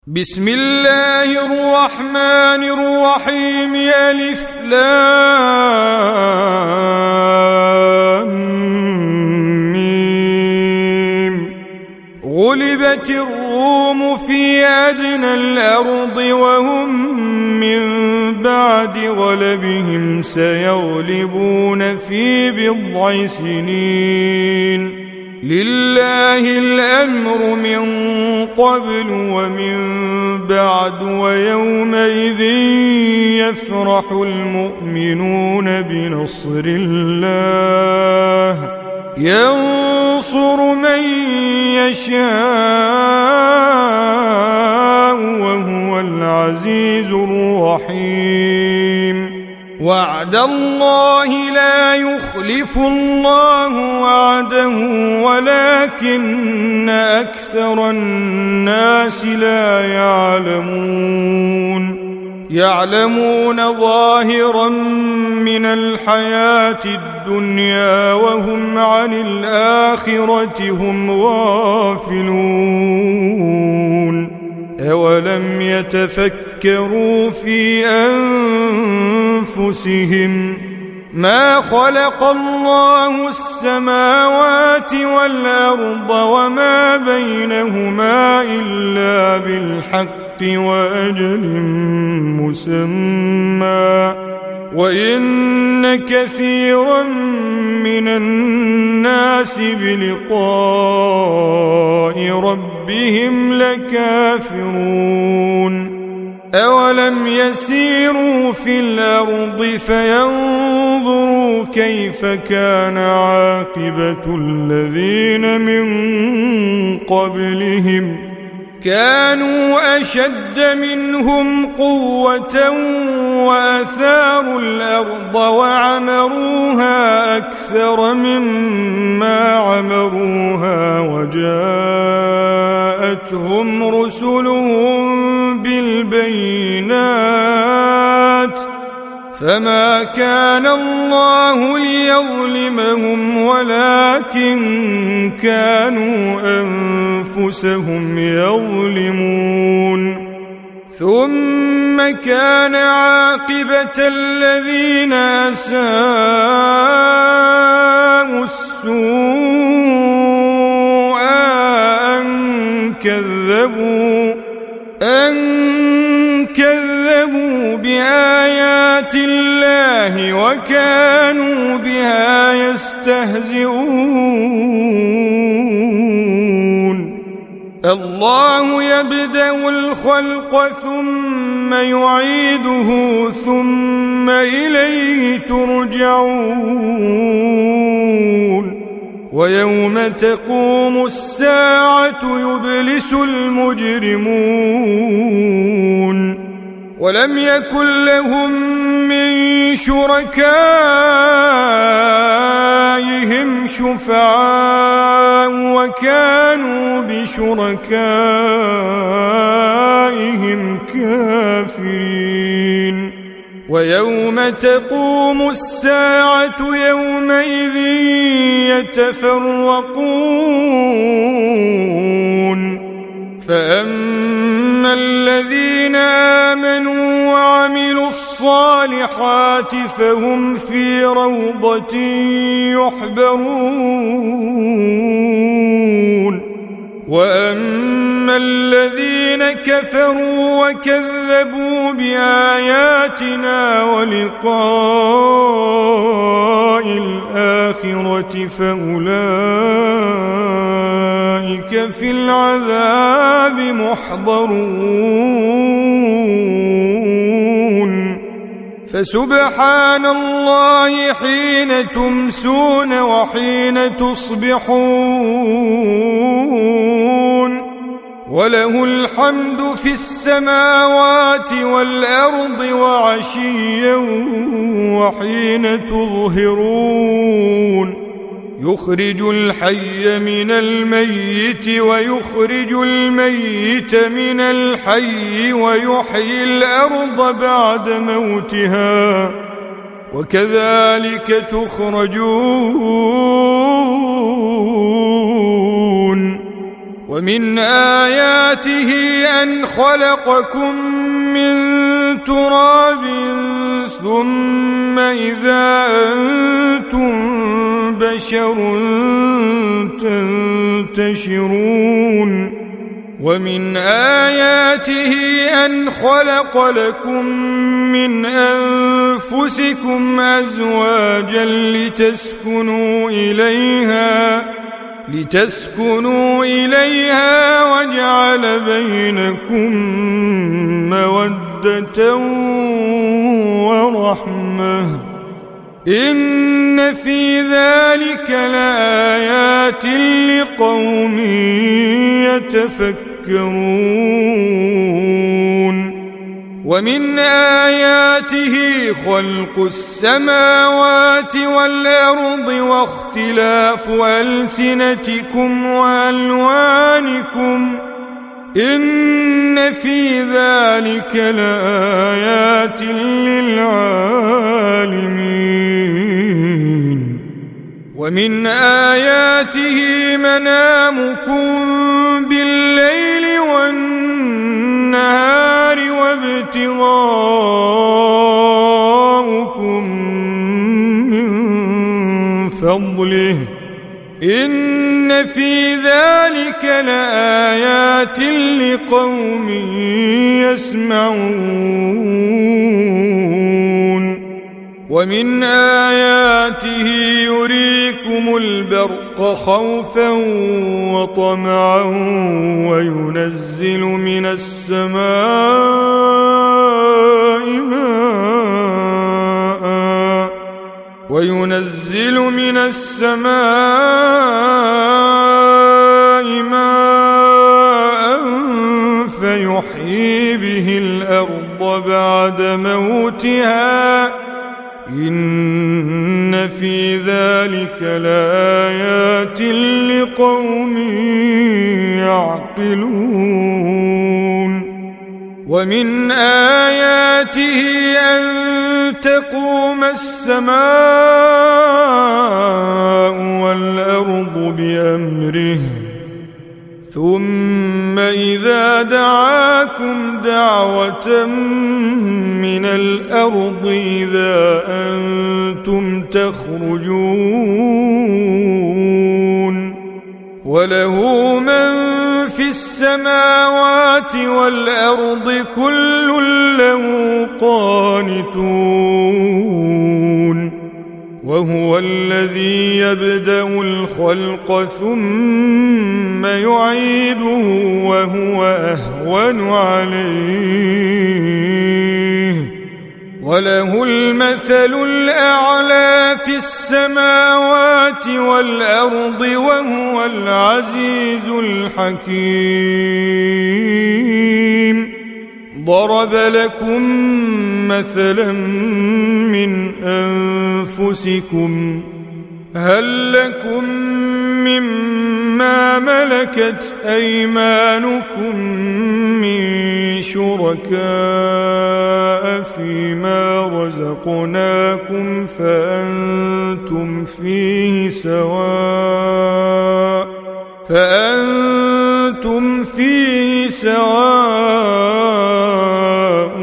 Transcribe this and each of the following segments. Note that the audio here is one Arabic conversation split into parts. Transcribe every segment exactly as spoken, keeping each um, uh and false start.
بسم الله الرحمن الرحيم. ألف لام ميم. غلبت الروم في أدنى الأرض وهم من بعد غلبهم سيغلبون في بضع سنين. لله الأمر من قبل ومن بعد ويومئذ يفرح المؤمنون بنصر الله ينصر من يشاء وهو العزيز الرحيم. وعد الله لا يخلف الله وعده ولكن أكثر الناس لا يعلمون. يعلمون ظاهرا من الحياة الدنيا وهم عن الآخرة هم غافلون. أولم يتفكروا في أنفسهم ما خلق الله السماوات والأرض وما بينهما إلا بالحق وأجل مسمى وإن كثيرا من الناس بلقاء ربهم لكافرون. أولم يسيروا في الأرض فينظروا كيف كان عاقبة الذين من قبلهم كانوا أشد منهم قوة وأثاروا الأرض وعمروها أكثر مما عمروها وجاءتهم رسلهم بالبينات فما كان الله ليظلمهم ولكن كانوا أنفسهم يظلمون. ثم كان عاقبة الذين أساءوا السوء أن كذبوا أن كذبوا بآيات الله وكانوا بها يستهزئون. الله يبدأ الخلق ثم يعيده ثم إليه ترجعون. ويوم تقوم الساعة يبلس المجرمون ولم يكن لهم من شركائهم شفعاء وكانوا بشركائهم كافرين. ويوم تقوم الساعة يومئذ يتفرقون. فأما الذين آمنوا وعملوا الصالحات فهم في روضة يحبرون. وأما الذين كفروا وكذبوا بآياتنا ولقاء الآخرة فأولئك في العذاب محضرون. فسبحان الله حين تمسون وحين تصبحون وله الحمد في السماوات والأرض وعشيا وحين تظهرون. يخرج الحي من الميت ويخرج الميت من الحي ويحيي الأرض بعد موتها وكذلك تخرجون. ومن آياته أن خلقكم من تراب ثم إذا أنتم بشر تنتشرون ومن آياته أن خلق لكم من أنفسكم أزواجا لتسكنوا إليها لتسكنوا إليها وجعل بينكم مودة ورحمة إن في ذلك لآيات لقوم يتفكرون ومن آياته خلق السماوات والأرض واختلاف ألسنتكم وألوانكم إن في ذلك لآيات للعالمين ومن آياته منامكم بالليل والنهار وابتغاؤكم من فضله إن في ذلك لآيات لقوم يسمعون ومن آياته يريكم البرق خوفا وطمعا وينزل من السماء ماء وينزل من السماء ماء فيحيي به الأرض بعد موتها إن في ذلك لآيات لقوم يعقلون ومن آياته أن تقوم السماء والأرض بأمره ثم إذا دعاكم دعوة من الأرض إذا أنتم تخرجون وله من في السماوات والأرض كل له قانتون وهو الذي يبدأ الخلق ثم يعيده وهو أهون عليه وله المثل الأعلى في السماوات والأرض وهو العزيز الحكيم ضرب لكم مثلا من أنفسكم هل لكم مما ملكت أيمانكم من شركاء فيما رزقناكم فأنتم فيه سواء فأنتم فيه سواء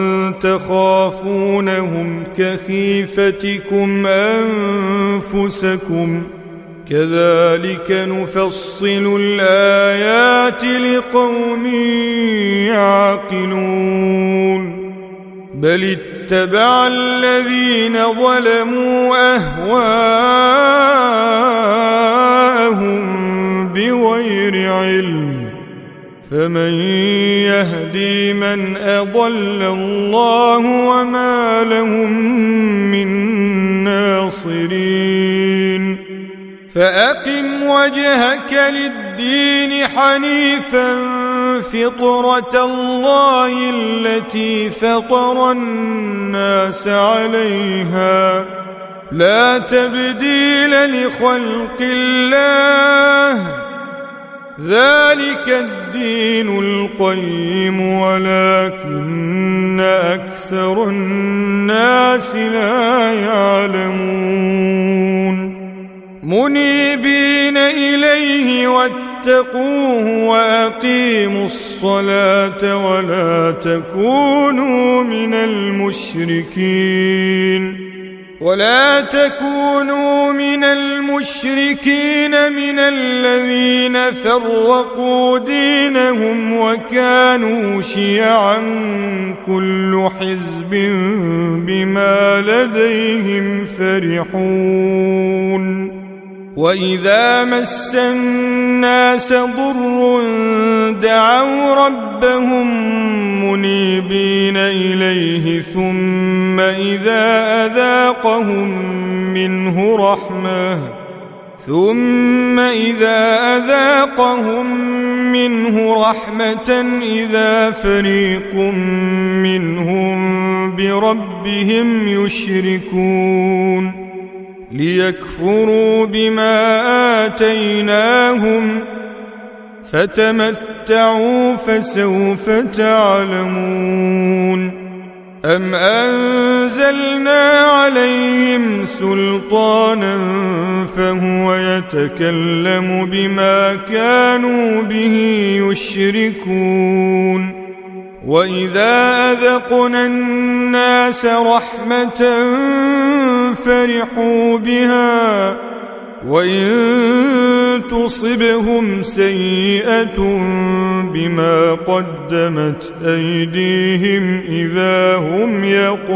تخافونهم كخيفتكم أنفسكم كذلك نفصل الآيات لقوم يعقلون بل اتبع الذين ظلموا أهواءهم بغير علم فمن يهدي من أضل الله وما لهم من ناصرين فأقم وجهك للدين حنيفا فطرة الله التي فطر الناس عليها لا تبديل لخلق الله ذلك الدين القيم ولكن أكثر الناس لا يعلمون منيبين إليه واتقوا واتقوه وأقيموا الصلاة ولا تكونوا من المشركين ولا تكونوا من المشركين من الذين فرقوا دينهم وكانوا شيعا كل حزب بما لديهم فرحون وإذا مس الناس ضر دعوا ربهم منيبين إليه ثم إذا أذاقهم منه رحمة ثم إذا أذاقهم منه رحمة إذا فريق منهم بربهم يشركون ليكفروا بما آتيناهم فتمتعوا فسوف تعلمون أم أنزلنا عليهم سلطانا فهو يتكلم بما كانوا به يشركون وإذا أذقنا الناس رحمة فرحوا بها وإن تصبهم سيئة بما قدمت أيديهم إذا هم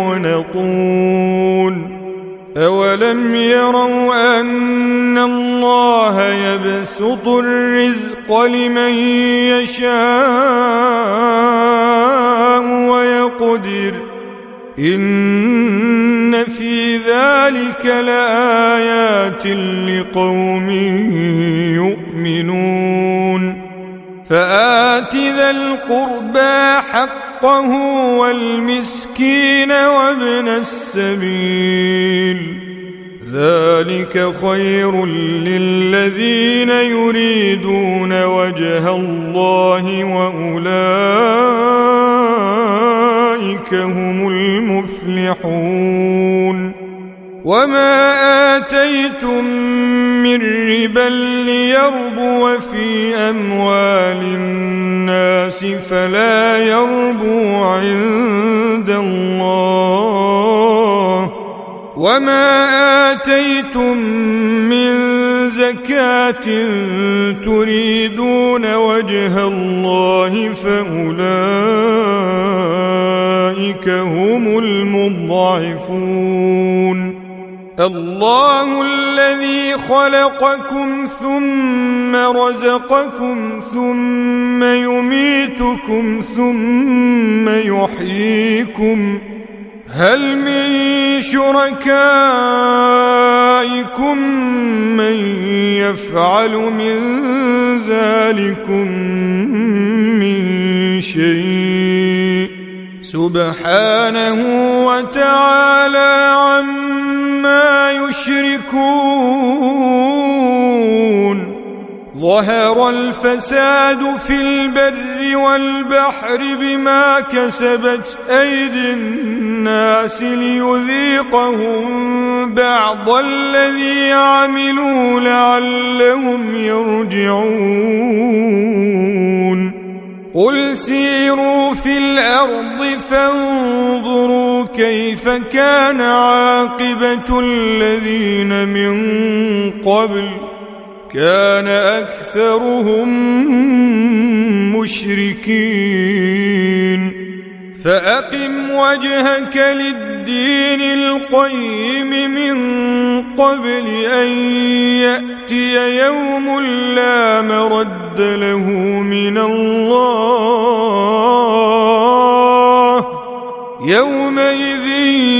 يقنطون أولم يروا أن الله يبسط الرزق لمن يشاء ويقدر إن في ذلك لآيات لقوم يؤمنون فآت ذا القربى حقه والمسكين وابن السبيل ذلك خير للذين يريدون وجه الله وأولئك هم المفلحون وما آتيتم من ربا ليربو في أموال الناس فلا يربو عند الله وما آتيتم من زكاة تريدون وجه الله فأولئك هم المضاعفون الله الذي خلقكم ثم رزقكم ثم يميتكم ثم يحييكم هل من شركائكم من يفعل من ذلكم من شيء سبحانه وتعالى عما يشركون ظهر الفساد في البر والبحر بما كسبت أيدي الناس ليذيقهم بعض الذي عملوا لعلهم يرجعون قل سيروا في الأرض فانظروا كيف كان عاقبة الذين من قبل كان أكثرهم مشركين فأقم وجهك للدين القيم من قبل أن يأتي يوم لا مرد له من الله يومئذ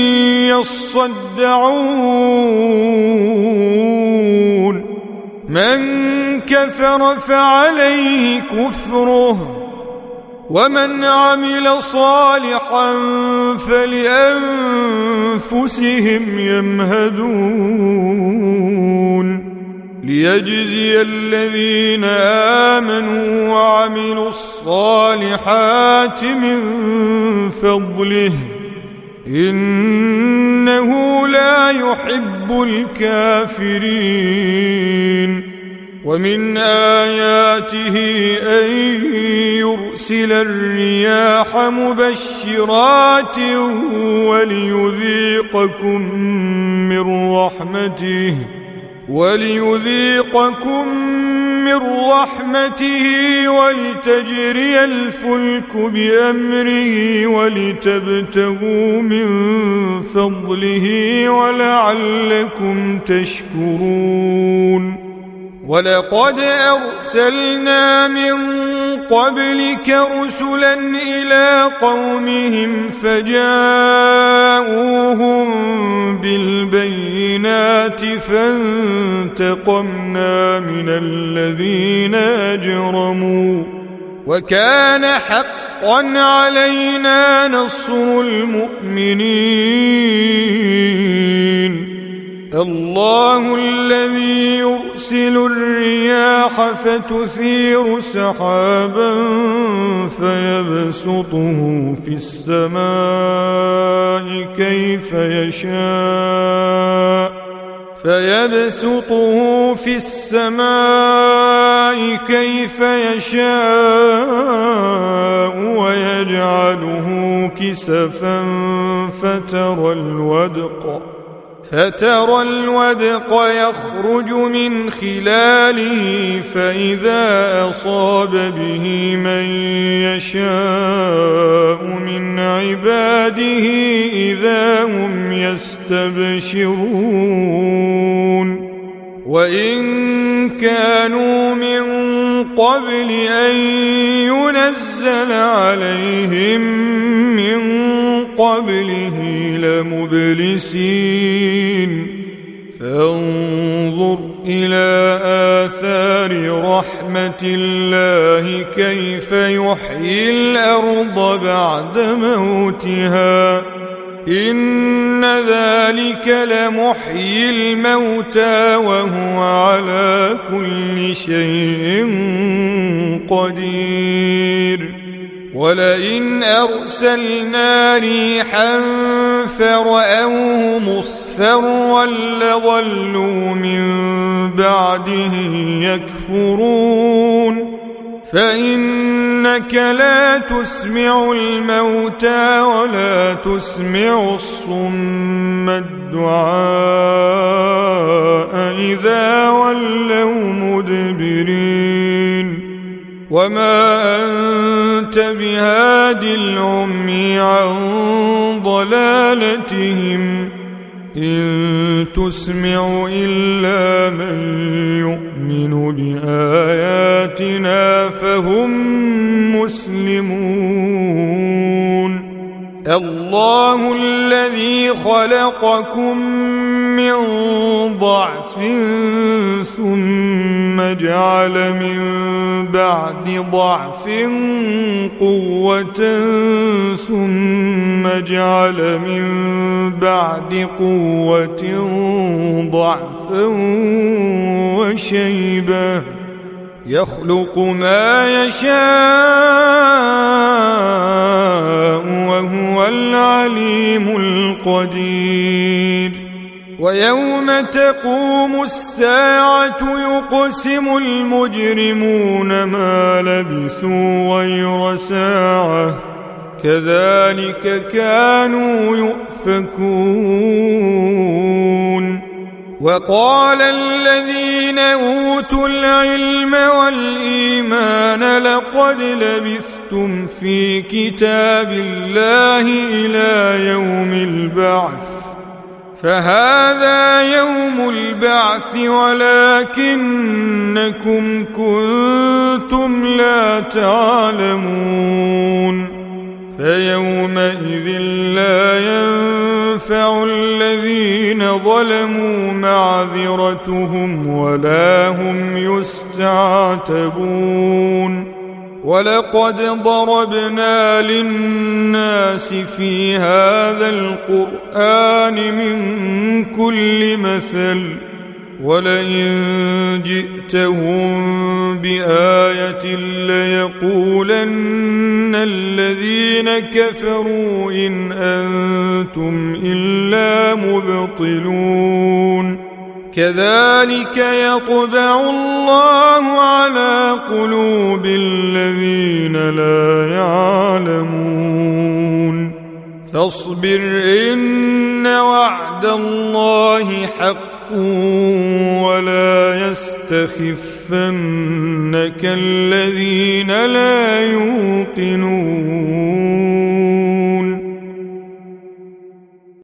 يصدعون من كفر فعليه كفره ومن عمل صالحا فلأنفسهم يمهدون ليجزي الذين آمنوا وعملوا الصالحات من فضله إنه لا يحب الكافرين ومن آياته أن يرسل الرياح مبشرات وليذيقكم من رحمته وليذيقكم من رحمته ولتجري الفلك بأمره ولتبتغوا من فضله ولعلكم تشكرون ولقد أرسلنا من قبلك رسلا إلى قومهم فجاءوهم بالبينات فانتقمنا من الذين أجرموا وكان حقا علينا نصر المؤمنين الله الذي يرسل الرياح فتثير سحابا فيبسطه في السماء كيف يشاء فيبسطه في السماء كيف يشاء ويجعله كسفا فترى الودق فترى الودق يخرج من خلاله فإذا أصاب به من يشاء من عباده إذا هم يستبشرون وإن كانوا من قبل أن ينزل عليهم من قبله لمبلسين فانظر إلى آثار رحمة الله كيف يحيي الأرض بعد موتها إن ذلك لمحيي الموتى وهو على كل شيء قدير ولئن أرسلنا ريحا فرأوه مصفرا لظلوا من بعده يكفرون فإنك لا تسمع الموتى ولا تسمع الصم الدعاء إذا ولوا مدبرين وما أنت بهاد العمي عن ضلالتهم إن تسمع إلا من يؤمن بآياتنا فهم مسلمون الله الذي خلقكم من ضعف ثم جعل من بعد ضعف قوة ثم جعل من بعد قوة ضعفا وشيبا يخلق ما يشاء وهو العليم القدير ويوم تقوم الساعة يقسم المجرمون ما لبثوا غير ساعة كذلك كانوا يؤفكون وقال الذين أوتوا العلم والإيمان لقد لبثتم في كتاب الله إلى يوم البعث فهذا يوم البعث ولكنكم كنتم لا تعلمون فيومئذ لا ينفع الذين ظلموا معذرتهم ولا هم يستعتبون ولقد ضربنا للناس في هذا القرآن من كل مثل ولئن جئتهم بآية ليقولن الذين كفروا إن أنتم إلا مبطلون كذلك يطبع الله على قلوب الذين لا يعلمون فاصبر إن وعد الله حق ولا يستخفنك الذين لا يوقنون